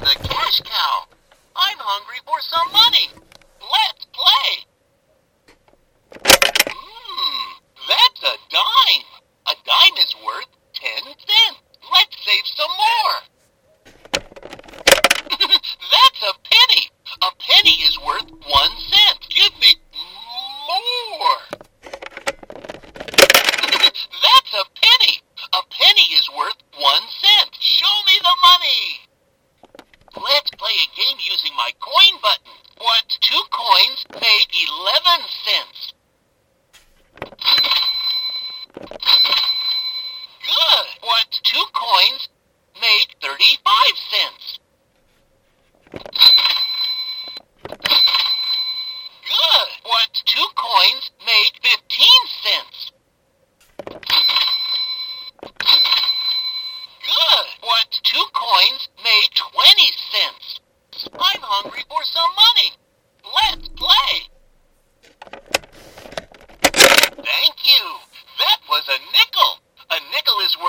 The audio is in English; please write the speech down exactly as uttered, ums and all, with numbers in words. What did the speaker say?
the cash cow. I'm hungry for some money. Let's play. Hmm, that's a dime. A dime is worth ten cents. Let's save some more. That's a penny. A penny is worth one cent. Give me more. That's a penny. A penny is worth one cent. Show me the money. Let's play a game using my coin button. What two coins make eleven cents? Good. What two coins make thirty-five cents? Good. What two coins make fifteen cents? Good. What two coins make twenty cents? I'm hungry for some money. Let's play. Thank you. That was a nickel. A nickel is